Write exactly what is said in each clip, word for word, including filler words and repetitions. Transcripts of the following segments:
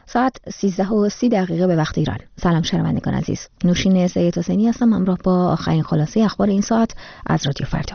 ساعت سیزده و سی دقیقه به وقت ایران. سلام شنوندگان عزیز. نوشین سید حسینی هستم همراه با آخرین خلاصه اخبار این ساعت از رادیو فردا.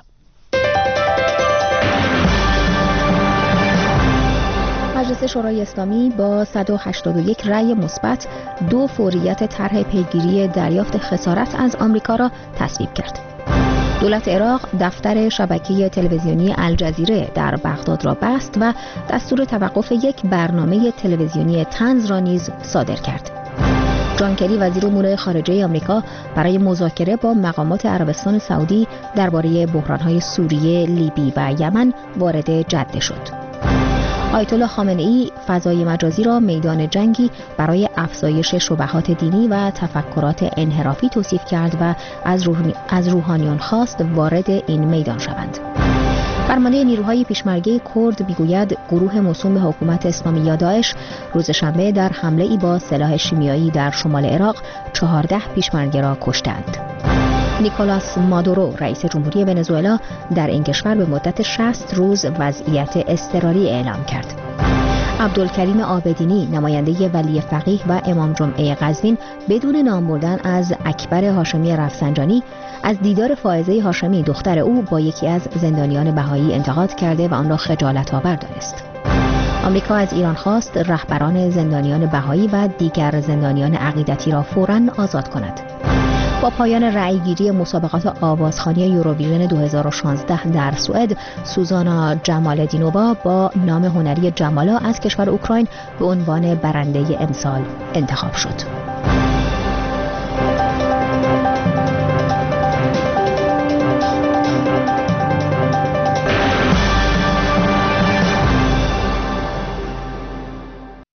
مجلس شورای اسلامی با صد و هشتاد و یک رأی مثبت دو فوریت طرح پیگیری دریافت خسارت از آمریکا را تصویب کرد. دولت عراق دفتر شبکه تلویزیونی الجزیره در بغداد را بست و دستور توقف یک برنامه تلویزیونی طنز را نیز صادر کرد. جان کری وزیر امور خارجه آمریکا برای مذاکره با مقامات عربستان سعودی درباره بحران‌های سوریه، لیبی و یمن وارد جده شد. آیت الله خامنه‌ای فضای مجازی را میدان جنگی برای افزایش شبهات دینی و تفکرات انحرافی توصیف کرد و از, روح... از روحانیون خواست وارد این میدان شوند. فرمانده نیروهای پیشمرگه کرد میگوید گروه موسوم به حکومت اسلامی یا داعش روز شنبه در حمله ای با سلاح شیمیایی در شمال عراق چهارده پیشمرگه را کشتند. نیکولاس مادورو رئیس جمهوری ونزوئلا در این کشور به مدت شصت روز وضعیت اضطراری اعلام کرد. عبدالکریم عابدینی نماینده ولی فقیه و امام جمعه قزوین بدون نام بردن از اکبر هاشمی رفسنجانی از دیدار فائزه هاشمی دختر او با یکی از زندانیان بهایی انتقاد کرده و آن را خجالت آور دانست. آمریکا از ایران خواست رهبران زندانیان بهایی و دیگر زندانیان عقیدتی را فوراً آزاد کند. با پایان رأیگیری مسابقات آوازخوانی یوروویژن دو هزار و شانزده در سوئد، سوزانا جمالدینووا با نام هنری جمالا از کشور اوکراین به عنوان برنده امسال انتخاب شد.